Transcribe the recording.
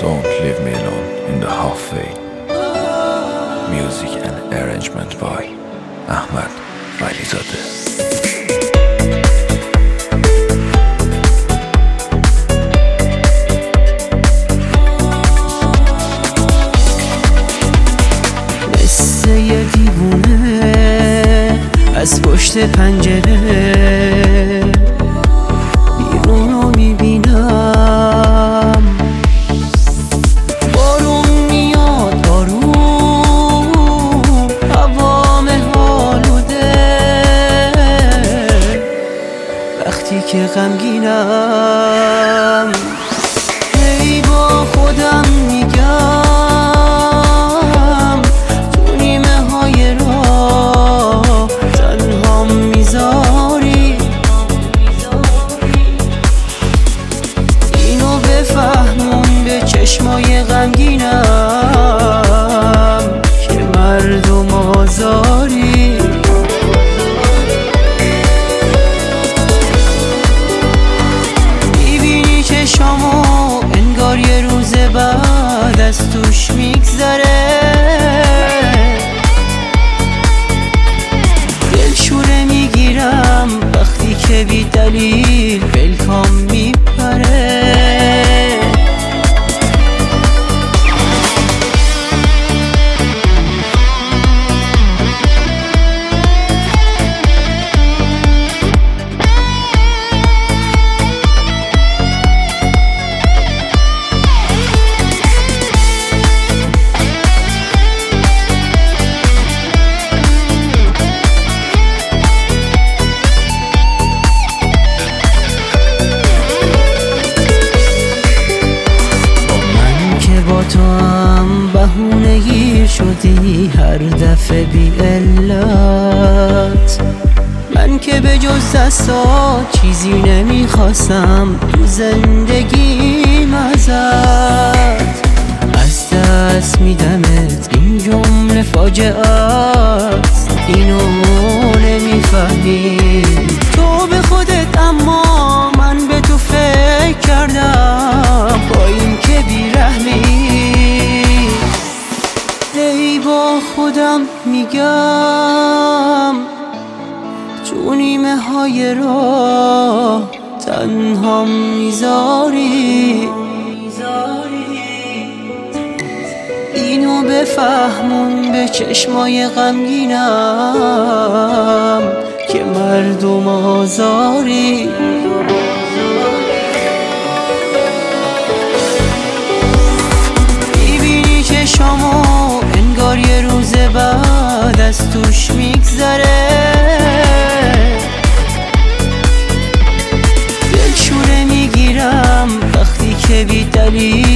Don't leave me alone in the halfway. Music and arrangement by Ahmad Valizadeh. یه دیوونه از پشت پنجره بیرونو میبینم، بارون میاد آروم، هوام آلوده. وقتی که غمگینم هی با خودم میگم چشمای غمگینم که مردم آزاری. میبینی چشمامو انگار یه روز بعد از توش میگذره، دلشوره میگیرم وقتی که بی دلیل ولکام میپره. تو هم بهونه گیر شدی هر دفعه بی علت. من که به جز دستات چیزی نمیخواستم تو زندگیم ازت. از دست میدمت این جمله فاجعه است، اینو نمیفهمی تو به خودت، اما من به تو فکر کردم با این که بیرحمی. ای با خودم میگم تو نیمه های راه تنها میذاری. اینو بفهمون به چشمای غمگینم که مردم آزاری. میبینی چشمامو انگار یه روز بعد از توش میگذره، دلشوره میگیرم وقتی که بی دلیل